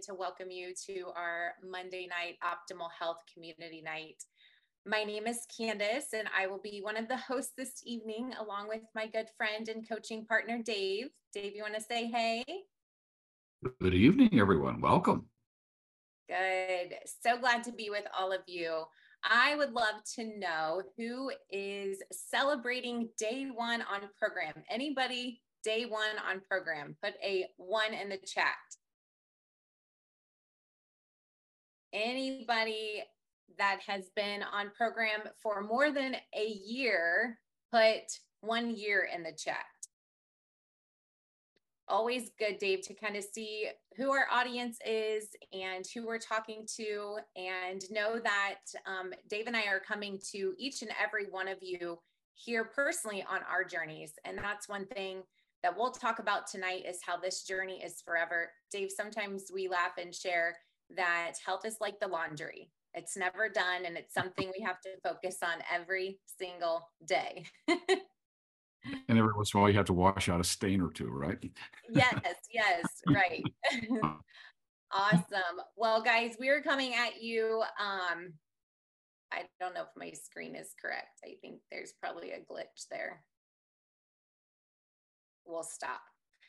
to welcome you to our Monday night Optimal Health Community Night. My name is Candace, and I will be one of the hosts this evening, along with my good friend and coaching partner, Dave. Dave, you want to say hey? Good evening, everyone. Welcome. Good. So glad to be with all of you. I would love to know who is celebrating day one on program. Anybody day one on program? Put a 1 in the chat. Anybody that has been on program for more than a year, put 1 year in the chat. Always good, Dave, to kind of see who our audience is and who we're talking to, and know that Dave and I are coming to each and every one of you here personally on our journeys. And that's one thing that we'll talk about tonight, is how this journey is forever. Dave, sometimes we laugh and share that health is like the laundry. It's never done, and it's something we have to focus on every single day. And every once in a while, you have to wash out a stain or two, right? Yes, right. Awesome. Well, guys, we're coming at you. I don't know if my screen is correct. I think there's probably a glitch there. We'll stop.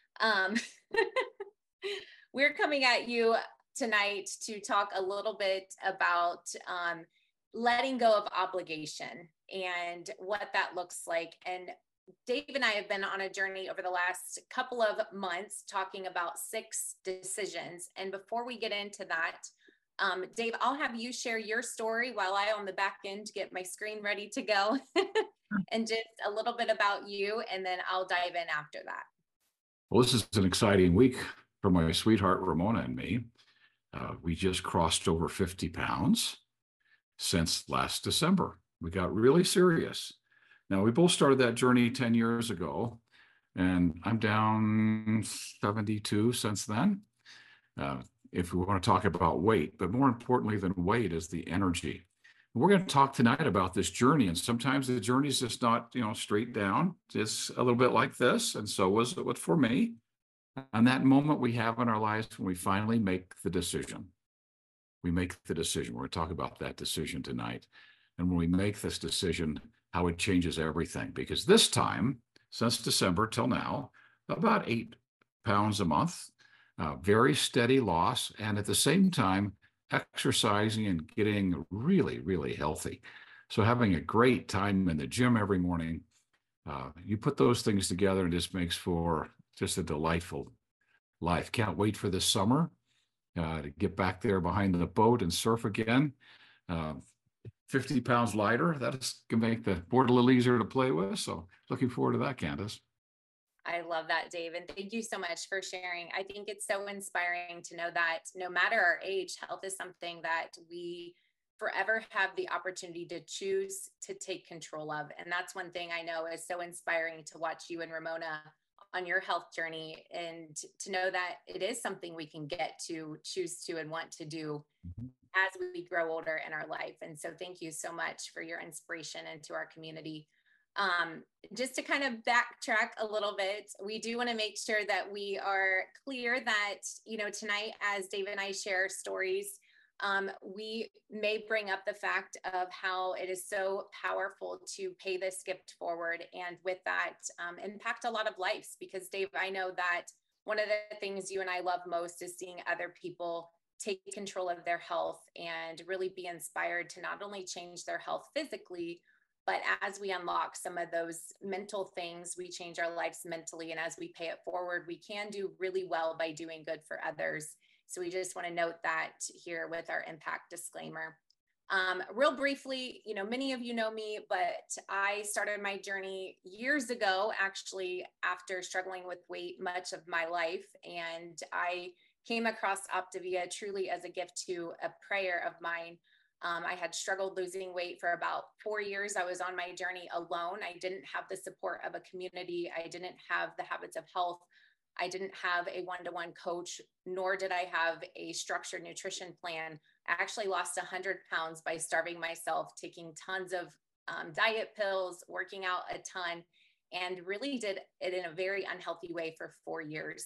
We're coming at you tonight to talk a little bit about letting go of obligation and what that looks like. And Dave and I have been on a journey over the last couple of months talking about 6 decisions. And before we get into that, Dave, I'll have you share your story while I on the back end get my screen ready to go and just a little bit about you, and then I'll dive in after that. Well, this is an exciting week for my sweetheart, Ramona, and me. We just crossed over 50 pounds since last December. We got really serious. Now, we both started that journey 10 years ago, and I'm down 72 since then. If we want to talk about weight, but more importantly than weight is the energy. We're going to talk tonight about this journey, and sometimes the journey is just not, straight down. It's a little bit like this, and so was it for me. And that moment we have in our lives when we finally make the decision. We make the decision. We're going to talk about that decision tonight. And when we make this decision, how it changes everything. Because this time, since December till now, about 8 pounds a month, very steady loss, and at the same time, exercising and getting really, really healthy. So having a great time in the gym every morning, you put those things together and it just makes for just a delightful life. Can't wait for this summer to get back there behind the boat and surf again. 50 pounds lighter, that's going to make the board a little easier to play with. So looking forward to that, Candace. I love that, Dave. And thank you so much for sharing. I think it's so inspiring to know that no matter our age, health is something that we forever have the opportunity to choose to take control of. And that's one thing I know is so inspiring to watch you and Ramona on your health journey, and to know that it is something we can get to, choose to, and want to do as we grow older in our life. And so thank you so much for your inspiration into our community. Just to kind of backtrack a little bit, we do want to make sure that we are clear that, tonight, as Dave and I share stories, we may bring up the fact of how it is so powerful to pay this gift forward, and with that, impact a lot of lives. Because Dave, I know that one of the things you and I love most is seeing other people take control of their health and really be inspired to not only change their health physically, but as we unlock some of those mental things, we change our lives mentally. And as we pay it forward, we can do really well by doing good for others. So we just want to note that here with our impact disclaimer. Real briefly, many of you know me, but I started my journey years ago, actually, after struggling with weight much of my life. And I came across Optavia truly as a gift to a prayer of mine. I had struggled losing weight for about 4 years. I was on my journey alone. I didn't have the support of a community. I didn't have the habits of health. I didn't have a one-to-one coach, nor did I have a structured nutrition plan. I actually lost 100 pounds by starving myself, taking tons of diet pills, working out a ton, and really did it in a very unhealthy way for 4 years.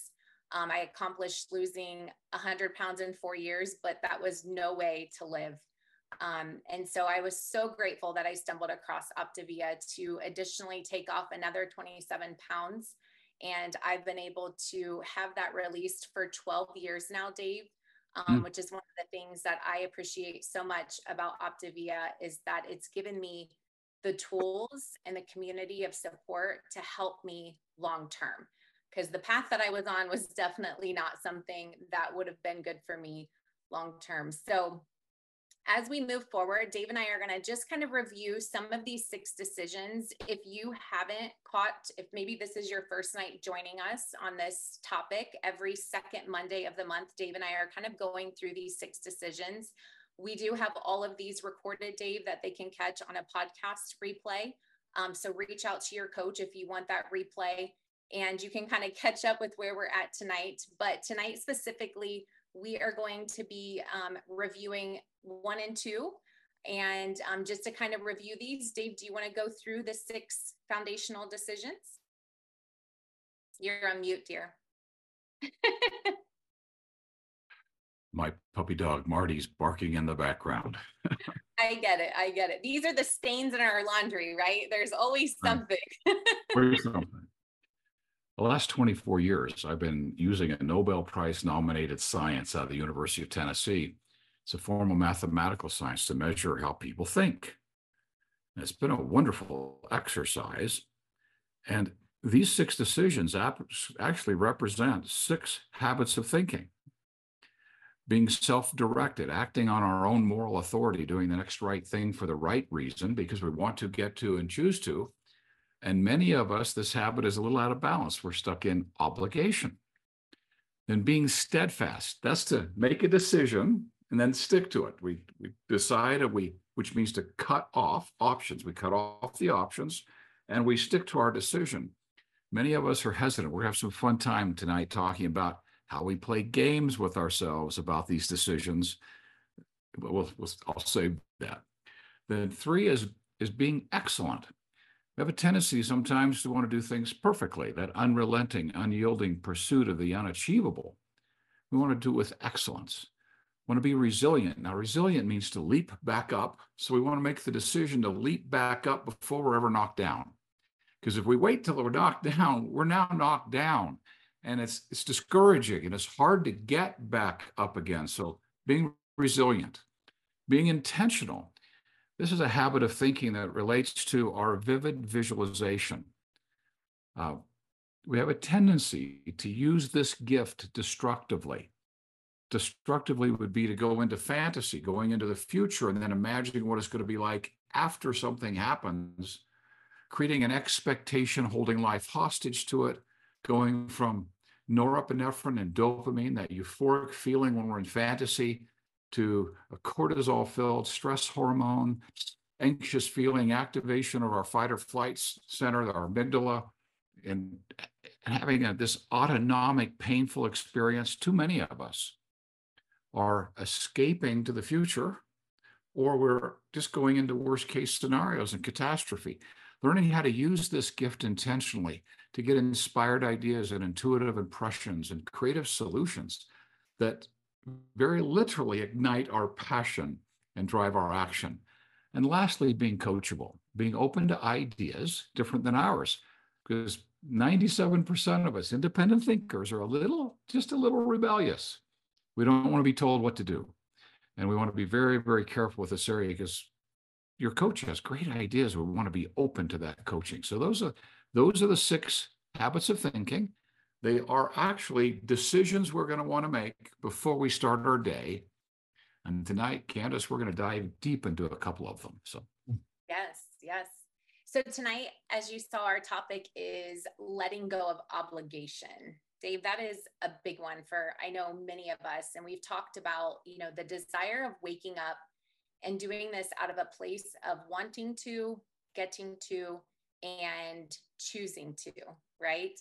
I accomplished losing 100 pounds in 4 years, but that was no way to live. And so I was so grateful that I stumbled across Optavia to additionally take off another 27 pounds. And I've been able to have that released for 12 years now, Dave, which is one of the things that I appreciate so much about Optavia, is that it's given me the tools and the community of support to help me long term. Because the path that I was on was definitely not something that would have been good for me long term. So as we move forward, Dave and I are going to just kind of review some of these 6 decisions. If you haven't caught, if maybe this is your first night joining us on this topic, every second Monday of the month, Dave and I are kind of going through these 6 decisions. We do have all of these recorded, Dave, that they can catch on a podcast replay. So reach out to your coach if you want that replay, and you can kind of catch up with where we're at tonight. But tonight specifically, we are going to be reviewing 1 and 2. And just to kind of review these, Dave, do you want to go through the 6 foundational decisions? You're on mute, dear. My puppy dog, Marty's barking in the background. I get it. I get it. These are the stains in our laundry, right? There's always something. Always something. The last 24 years, I've been using a Nobel Prize nominated science out of the University of Tennessee. It's a form of mathematical science to measure how people think. And it's been a wonderful exercise. And these 6 decisions actually represent 6 habits of thinking. Being self-directed, acting on our own moral authority, doing the next right thing for the right reason because we want to, get to, and choose to. And many of us, this habit is a little out of balance. We're stuck in obligation. Then being steadfast, that's to make a decision and then stick to it. We decide, which means to cut off options. We cut off the options and we stick to our decision. Many of us are hesitant. We're going to have some fun time tonight talking about how we play games with ourselves about these decisions. I'll save that. Then 3 is being excellent. We have a tendency sometimes to want to do things perfectly, that unrelenting, unyielding pursuit of the unachievable. We want to do it with excellence. We want to be resilient. Now, resilient means to leap back up. So we want to make the decision to leap back up before we're ever knocked down. Because if we wait till we're knocked down, we're now knocked down. And it's discouraging and it's hard to get back up again. So being resilient, being intentional. This is a habit of thinking that relates to our vivid visualization. We have a tendency to use this gift destructively. Destructively would be to go into fantasy, going into the future, and then imagining what it's going to be like after something happens, creating an expectation, holding life hostage to it, going from norepinephrine and dopamine, that euphoric feeling when we're in fantasy, to a cortisol-filled stress hormone, anxious feeling, activation of our fight or flight center, our amygdala, and having this autonomic, painful experience. Too many of us are escaping to the future, or we're just going into worst case scenarios and catastrophe. Learning how to use this gift intentionally to get inspired ideas and intuitive impressions and creative solutions that very literally ignite our passion and drive our action. And lastly, being coachable, being open to ideas different than ours, because 97% of us independent thinkers are just a little rebellious. We don't want to be told what to do. And we want to be very, very careful with this area, because your coach has great ideas. We want to be open to that coaching. So those are the 6 habits of thinking. They are actually decisions we're going to want to make before we start our day. And tonight, Candace, we're going to dive deep into a couple of them. So Yes. So tonight, as you saw, our topic is letting go of obligation. Dave, that is a big one for, I know, many of us. And we've talked about, the desire of waking up and doing this out of a place of wanting to, getting to, and choosing to, right?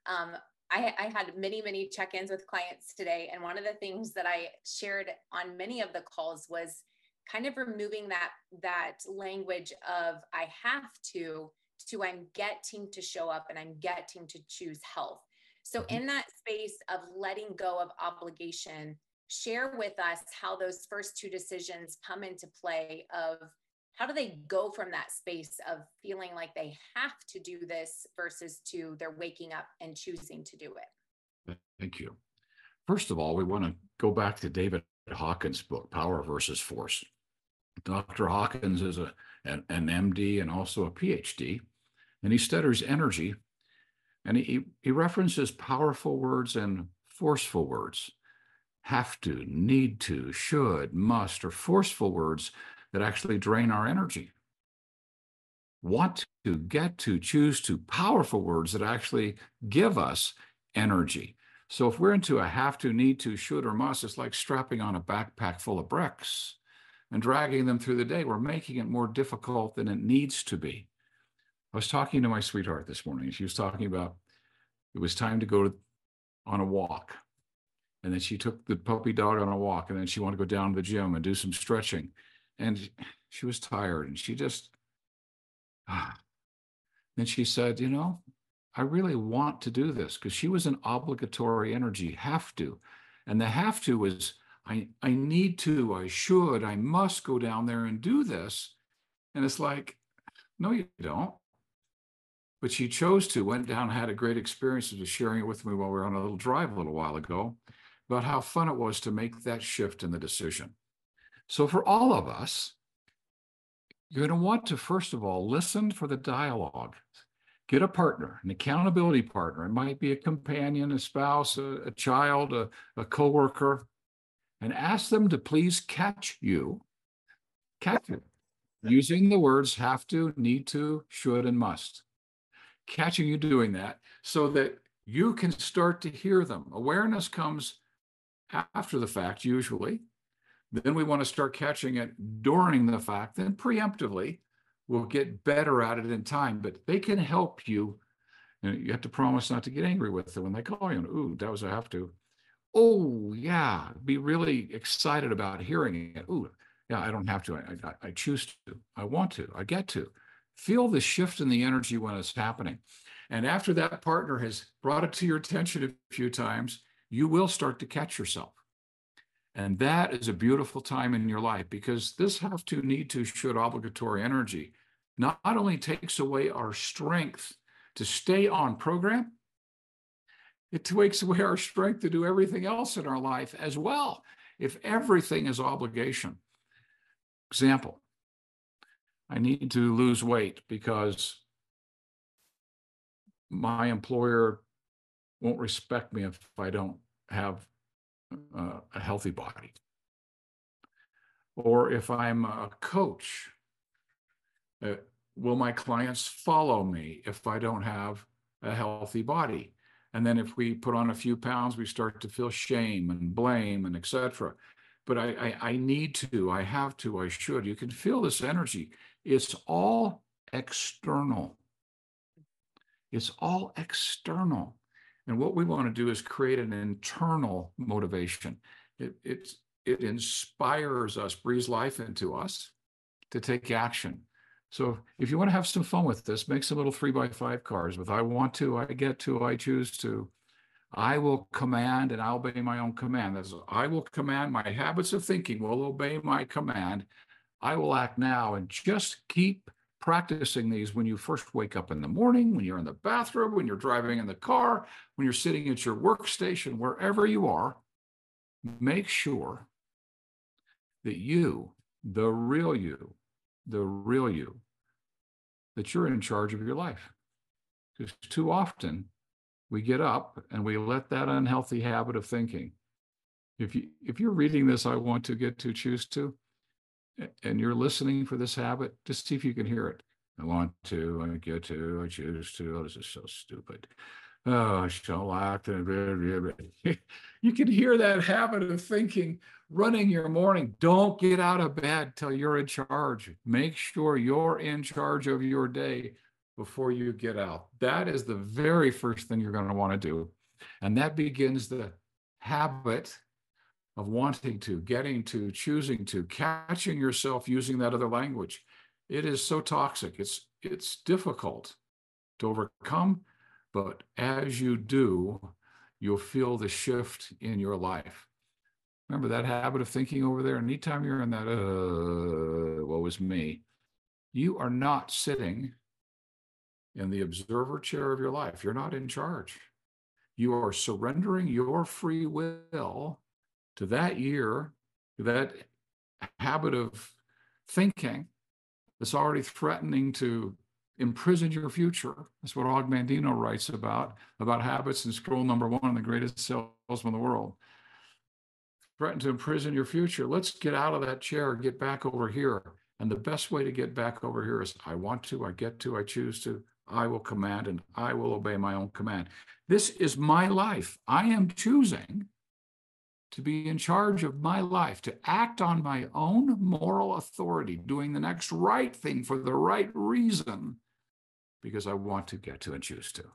I had many check-ins with clients today. And one of the things that I shared on many of the calls was kind of removing that language of I have to I'm getting to show up and I'm getting to choose health. So in that space of letting go of obligation, share with us how those first two decisions come into play of how do they go from that space of feeling like they have to do this versus to they're waking up and choosing to do it. Thank you. First of all, we want to go back to David Hawkins' book, Power versus Force. Dr. Hawkins is an MD and also a PhD, and he studies energy, and he references powerful words and forceful words. Have to, need to, should, must, or forceful words that actually drain our energy. Want to, get to, choose to, powerful words that actually give us energy. So if we're into a have to, need to, should, or must, it's like strapping on a backpack full of bricks and dragging them through the day. We're making it more difficult than it needs to be. I was talking to my sweetheart this morning. She was talking about it was time to go on a walk. And then she took the puppy dog on a walk, and then she wanted to go down to the gym and do some stretching. And she was tired, and she just, then she said, you know, I really want to do this, because she was an obligatory energy, have to. And the have to was, I need to, I should, I must go down there and do this. And it's like, no, you don't. But she chose to, went down, had a great experience, and was sharing it with me while we were on a little drive a little while ago, about how fun it was to make that shift in the decision. So for all of us, you're going to want to, first of all, listen for the dialogue. Get a partner, an accountability partner. It might be a companion, a spouse, a child, a coworker, and ask them to please catch you using the words have to, need to, should, and must. Catching you doing that so that you can start to hear them. Awareness comes after the fact, usually. Then we want to start catching it during the fact. Then preemptively, we'll get better at it in time. But they can help you. And you have to promise not to get angry with them when they call you. Ooh, that was a have to. Oh, yeah. Be really excited about hearing it. Ooh, yeah, I don't have to. I choose to. I want to. I get to. Feel the shift in the energy when it's happening. And after that partner has brought it to your attention a few times, you will start to catch yourself. And that is a beautiful time in your life, because this have to, need to, should, obligatory energy not only takes away our strength to stay on program, it takes away our strength to do everything else in our life as well. If everything is obligation. Example, I need to lose weight because my employer won't respect me if I don't have a healthy body. Or if I'm a coach, will my clients follow me if I don't have a healthy body? And then if we put on a few pounds, we start to feel shame and blame and etc. But I need to, I have to, I should. You can feel this energy. It's all external. It's all external. And what we want to do is create an internal motivation. It inspires us, breathes life into us to take action. So if you want to have some fun with this, make some little 3x5 cards with I want to, I get to, I choose to. I will command and I'll obey my own command. That's I will command, my habits of thinking will obey my command. I will act now, and just keep practicing these when you first wake up in the morning, when you're in the bathroom, when you're driving in the car, when you're sitting at your workstation, wherever you are. Make sure that you, the real you, that you're in charge of your life. Because too often we get up and we let that unhealthy habit of thinking. If you're reading this, I want to, get to, choose to, and you're listening for this habit, just see if you can hear it. I want to, I get to, I choose to. Oh, this is so stupid. Oh, I shall act. You can hear that habit of thinking running your morning. Don't get out of bed till you're in charge. Make sure you're in charge of your day before you get out. That is the very first thing you're going to want to do. And that begins the habit of wanting to, getting to, choosing to, catching yourself using that other language. It is so toxic. It's difficult to overcome, But as you do, you'll feel the shift in your life. Remember that habit of thinking over there? Anytime you're in that, woe is me, you are not sitting in the observer chair of your life. You're not in charge. You are surrendering your free will to that year, to that habit of thinking that's already threatening to imprison your future. That's what Og Mandino writes about habits in scroll number 1, the greatest salesman in the world. Threaten to imprison your future. Let's get out of that chair, get back over here. And the best way to get back over here is I want to, I get to, I choose to, I will command, and I will obey my own command. This is my life. I am choosing to be in charge of my life, to act on my own moral authority, doing the next right thing for the right reason, because I want to, get to, and choose to.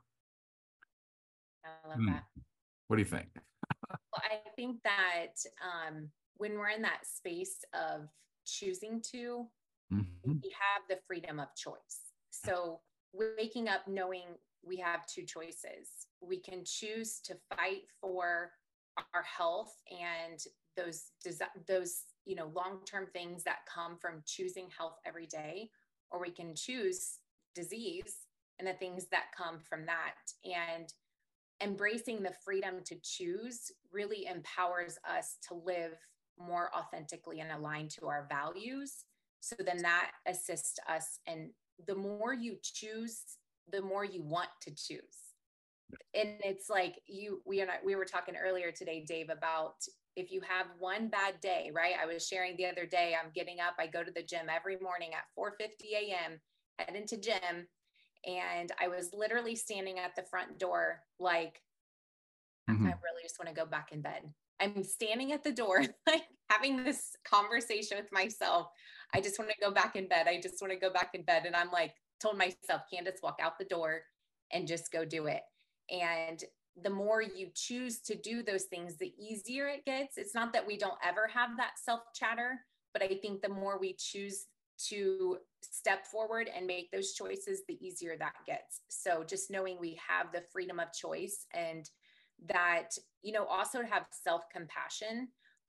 I love that. What do you think? Well, I think that when we're in that space of choosing to, we have the freedom of choice. So waking up knowing we have two choices. We can choose to fight for our health and those long-term things that come from choosing health every day, or we can choose disease and the things that come from that. And embracing the freedom to choose really empowers us to live more authentically and aligned to our values. So then that assists us. And the more you choose, the more you want to choose. And it's like we were talking earlier today, Dave, about if you have one bad day, right? I was sharing the other day, I'm getting up, I go to the gym every morning at 4:50 a.m., head into gym. And I was literally standing at the front door, like, I really just want to go back in bed. I'm standing at the door, like having this conversation with myself. I just want to go back in bed. I just want to go back in bed. And I'm like, told myself, Candace, walk out the door and just go do it. And the more you choose to do those things, the easier it gets. It's not that we don't ever have that self chatter, but I think the more we choose to step forward and make those choices, the easier that gets. So just knowing we have the freedom of choice, and that, also to have self-compassion,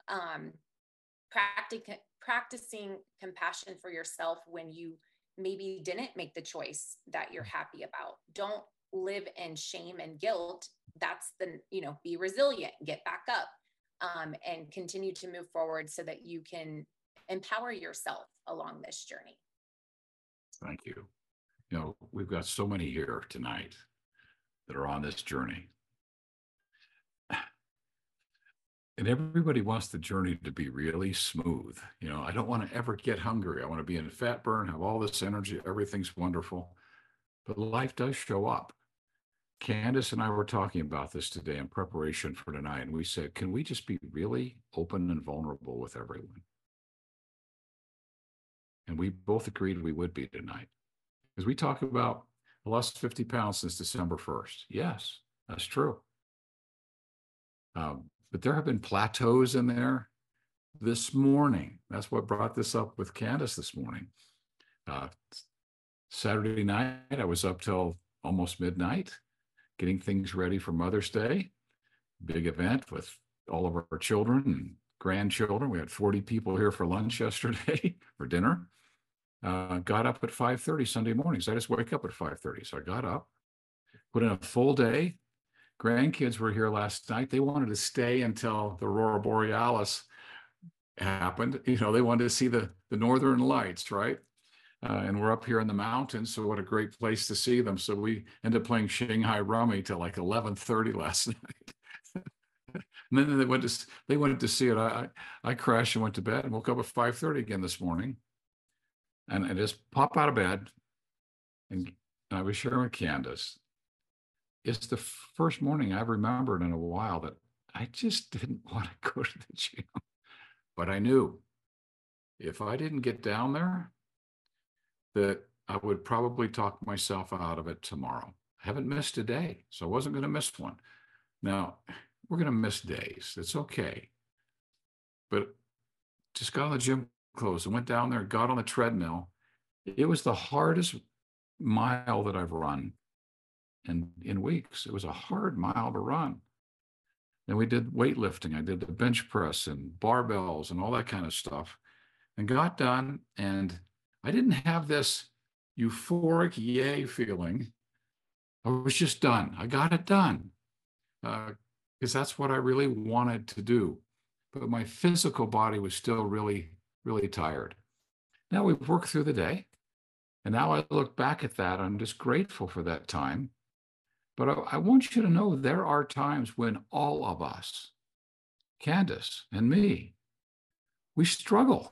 practicing compassion for yourself when you maybe didn't make the choice that you're happy about. Don't live in shame and guilt. That's be resilient, get back up, and continue to move forward so that you can empower yourself along this journey. Thank you. We've got so many here tonight that are on this journey. And everybody wants the journey to be really smooth. I don't want to ever get hungry. I want to be in a fat burn, have all this energy, everything's wonderful. But life does show up. Candace and I were talking about this today in preparation for tonight, and we said, can we just be really open and vulnerable with everyone? And we both agreed we would be tonight. Because we talk about I lost 50 pounds since December 1st. Yes, that's true. But there have been plateaus in there. This morning, that's what brought this up with Candace this morning. Saturday night, I was up till almost midnight, getting things ready for Mother's Day. Big event with all of our children and grandchildren. We had 40 people here for lunch yesterday for dinner. Got up at 5:30 Sunday mornings. I just wake up at 5:30. So I got up, put in a full day. Grandkids were here last night. They wanted to stay until the Aurora Borealis happened. They wanted to see the Northern Lights, right? And we're up here in the mountains, so what a great place to see them. So we ended up playing Shanghai Rummy till like 11:30 last night. And then they went to see it. I crashed and went to bed and woke up at 5:30 again this morning. And I just pop out of bed, and I was sharing with Candace. It's the first morning I've remembered in a while that I just didn't want to go to the gym. But I knew if I didn't get down there, that I would probably talk myself out of it tomorrow. I haven't missed a day, so I wasn't going to miss one. Now, we're going to miss days. It's okay. But just got on the gym clothes and went down there, got on the treadmill. It was the hardest mile that I've run in weeks. It was a hard mile to run. Then we did weightlifting. I did the bench press and barbells and all that kind of stuff and got done. And I didn't have this euphoric yay feeling. I was just done. I got it done because that's what I really wanted to do. But my physical body was still really, really tired. Now we've worked through the day. And now I look back at that. I'm just grateful for that time. But I want you to know there are times when all of us, Candace and me, we struggle.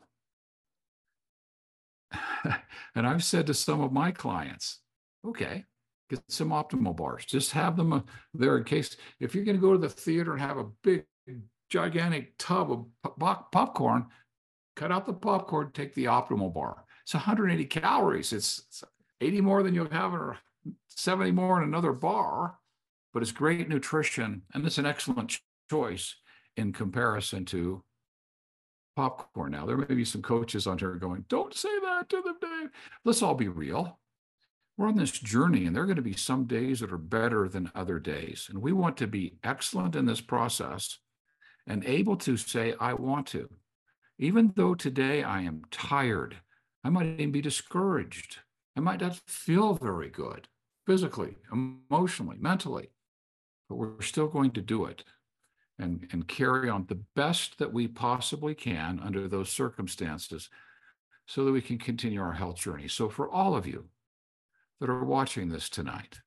And I've said to some of my clients, okay, get some optimal bars. Just have them there in case, if you're going to go to the theater and have a big, gigantic tub of popcorn, cut out the popcorn, take the optimal bar. It's 180 calories. It's 80 more than you'll have or 70 more in another bar, but it's great nutrition and it's an excellent choice in comparison to popcorn. Now, there may be some coaches on here going, don't say that to them, Dave. Let's all be real. We're on this journey, and there are going to be some days that are better than other days. And we want to be excellent in this process and able to say, I want to. Even though today I am tired, I might even be discouraged. I might not feel very good physically, emotionally, mentally, but we're still going to do it and carry on the best that we possibly can under those circumstances so that we can continue our health journey. So for all of you that are watching this tonight,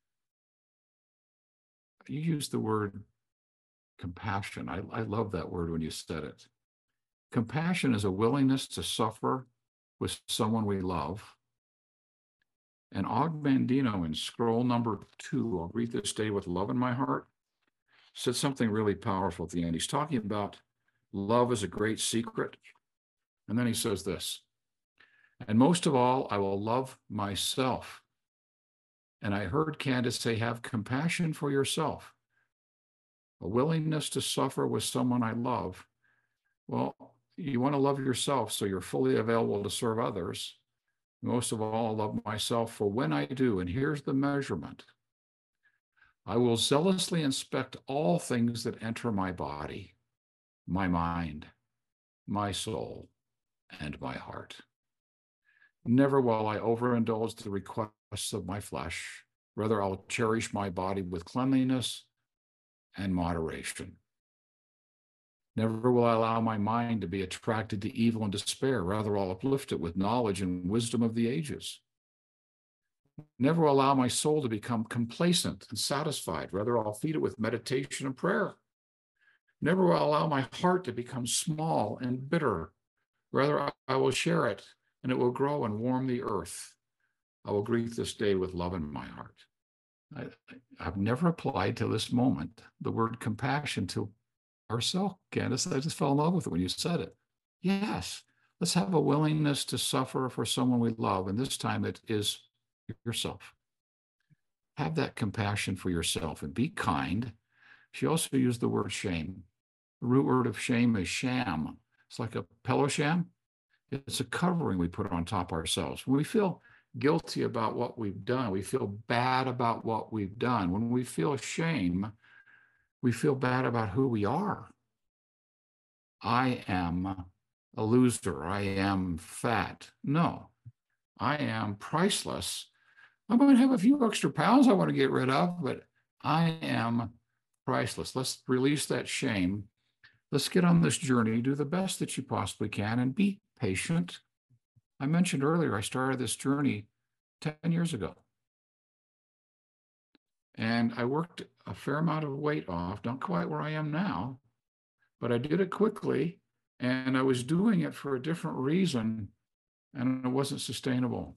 you used the word compassion. I love that word when you said it. Compassion is a willingness to suffer with someone we love. And Og Mandino in scroll number 2, I'll read this day with love in my heart, said something really powerful at the end. He's talking about love is a great secret. And then he says this, and most of all, I will love myself. And I heard Candace say, have compassion for yourself, a willingness to suffer with someone I love. Well, you want to love yourself so you're fully available to serve others. Most of all, I love myself for when I do. And here's the measurement. I will zealously inspect all things that enter my body, my mind, my soul, and my heart. Never will I overindulge the requests of my flesh. Rather, I'll cherish my body with cleanliness and moderation. Never will I allow my mind to be attracted to evil and despair. Rather, I'll uplift it with knowledge and wisdom of the ages. Never will allow my soul to become complacent and satisfied. Rather, I'll feed it with meditation and prayer. Never will I allow my heart to become small and bitter. Rather, I will share it, and it will grow and warm the earth. I will greet this day with love in my heart. I've never applied to this moment the word compassion to ourselves, Candace. I just fell in love with it when you said it. Yes, let's have a willingness to suffer for someone we love, and this time it is yourself. Have that compassion for yourself and be kind. She also used the word shame. The root word of shame is sham. It's like a pillow sham. It's a covering we put on top of ourselves. When we feel guilty about what we've done, we feel bad about what we've done. When we feel shame, we feel bad about who we are. I am a loser. I am fat. No, I am priceless. I might have a few extra pounds I want to get rid of, but I am priceless. Let's release that shame. Let's get on this journey, do the best that you possibly can, and be patient. I mentioned earlier, I started this journey 10 years ago. And I worked a fair amount of weight off, not quite where I am now, but I did it quickly, and I was doing it for a different reason, and it wasn't sustainable.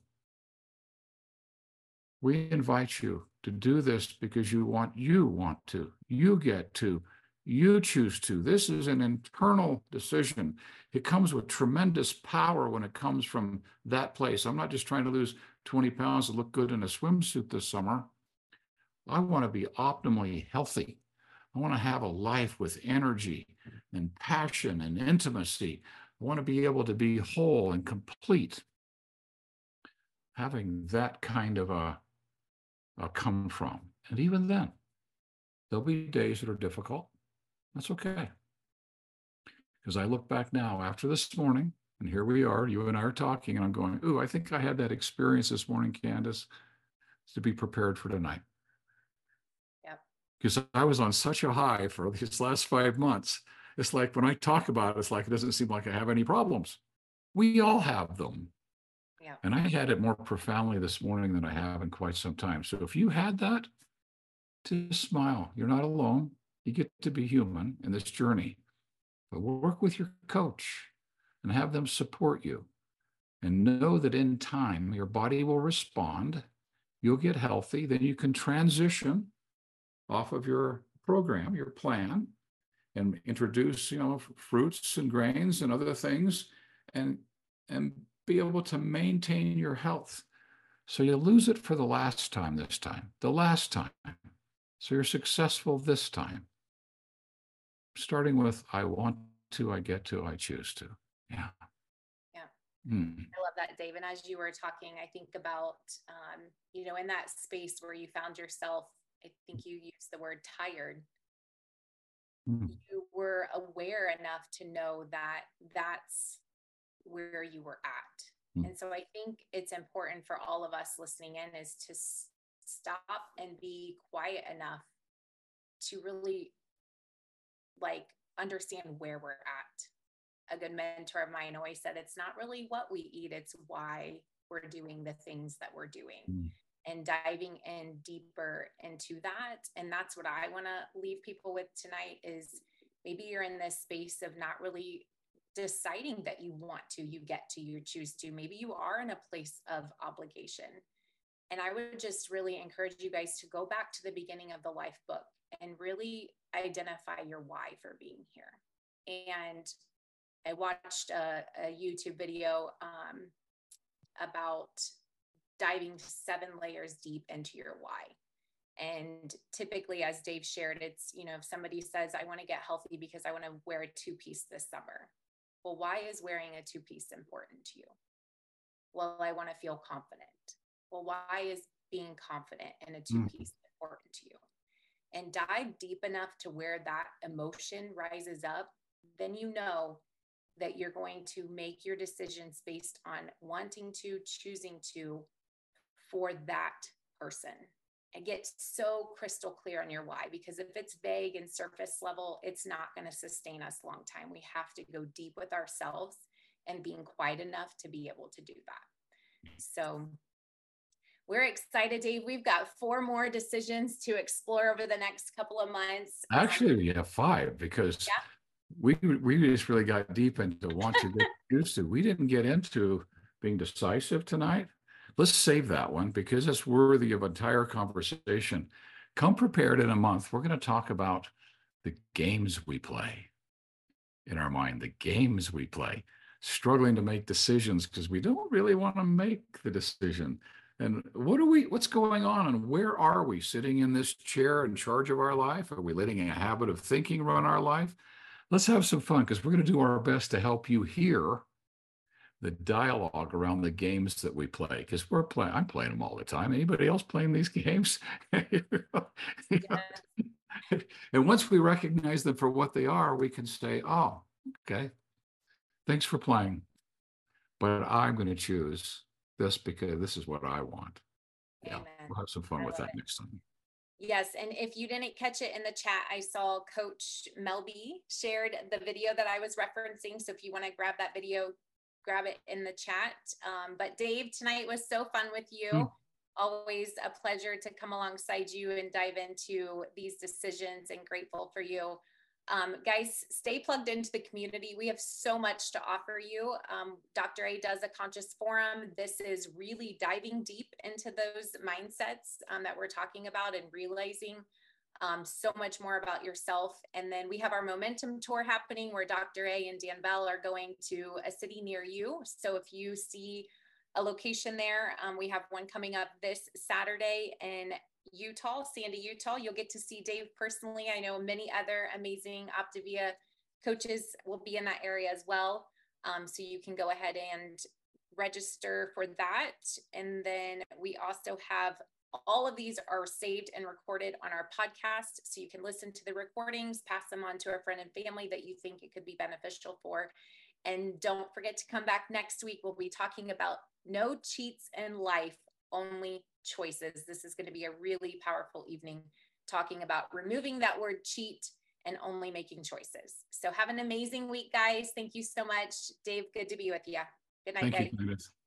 We invite you to do this because you want to, you get to, you choose to. This is an internal decision. It comes with tremendous power when it comes from that place. I'm not just trying to lose 20 pounds to look good in a swimsuit this summer. I want to be optimally healthy. I want to have a life with energy and passion and intimacy. I want to be able to be whole and complete. Having that kind of a come from. And even then, there'll be days that are difficult. That's okay. Because I look back now after this morning, and here we are, you and I are talking, and I'm going, ooh, I think I had that experience this morning, Candace, to be prepared for tonight. Yep. Because I was on such a high for these last 5 months. It's like when I talk about it, it's like it doesn't seem like I have any problems. We all have them. Yeah. And I had it more profoundly this morning than I have in quite some time. So if you had that, just smile. You're not alone. You get to be human in this journey. But work with your coach and have them support you. And know that in time, your body will respond. You'll get healthy. Then you can transition off of your program, your plan, and introduce, fruits and grains and other things, and be able to maintain your health. So you lose it for the last time this time, the last time. So you're successful this time. Starting with, I want to, I get to, I choose to. Yeah. Yeah. Mm. I love that, Dave. And as you were talking, I think about, in that space where you found yourself, I think you used the word tired. You were aware enough to know that that's where you were at. And so I think it's important for all of us listening in is to stop and be quiet enough to really understand where we're at. A good mentor of mine always said, it's not really what we eat, it's why we're doing the things that we're doing. And diving in deeper into that. And that's what I want to leave people with tonight is maybe you're in this space of not really deciding that you want to, you get to, you choose to. Maybe you are in a place of obligation. And I would just really encourage you guys to go back to the beginning of the life book and really identify your why for being here. And I watched a YouTube video about diving 7 layers deep into your why. And typically, as Dave shared, it's, if somebody says, I want to get healthy because I want to wear a 2-piece this summer. Well, why is wearing a 2-piece important to you? Well, I want to feel confident. Well, why is being confident in a 2-piece important to you? And dive deep enough to where that emotion rises up, then you know that you're going to make your decisions based on wanting to, choosing to, for that person, and get so crystal clear on your why. Because if it's vague and surface level, it's not going to sustain us a long time. We have to go deep with ourselves and being quiet enough to be able to do that. So we're excited, Dave. We've got 4 more decisions to explore over the next couple of months. Actually, we have 5 because we just really got deep into want to get used to. We didn't get into being decisive tonight. Let's save that one because it's worthy of entire conversation. Come prepared in a month. We're going to talk about the games we play in our mind, the games we play, struggling to make decisions because we don't really want to make the decision. And what's going on and where are we sitting in this chair in charge of our life? Are we letting a habit of thinking run our life? Let's have some fun because we're going to do our best to help you hear the dialogue around the games that we play because I'm playing them all the time. Anybody else playing these games? And once we recognize them for what they are, we can say, oh, okay, thanks for playing, but I'm going to choose this because this is what I want. Yeah, we'll have some fun with that next time. Yes, and if you didn't catch it in the chat, I saw Coach Melby shared the video that I was referencing. So if you want to grab that video, grab it in the chat. But Dave, tonight was so fun with you. Always a pleasure to come alongside you and dive into these decisions, and grateful for you. Guys, stay plugged into the community. We have so much to offer you. Dr. A does a conscious forum. This is really diving deep into those mindsets that we're talking about and realizing so much more about yourself. And then we have our momentum tour happening where Dr. A and Dan Bell are going to a city near you. So if you see a location there, we have one coming up this Saturday in Utah, Sandy, Utah. You'll get to see Dave personally. I know many other amazing Optavia coaches will be in that area as well. So you can go ahead and register for that. And then we also have All of these are saved and recorded on our podcast, so you can listen to the recordings, pass them on to a friend and family that you think it could be beneficial for. And don't forget to come back next week. We'll be talking about no cheats in life, only choices. This is going to be a really powerful evening, talking about removing that word cheat and only making choices. So have an amazing week, guys. Thank you so much. Dave, good to be with you. Good night, guys. Thank you, Meredith.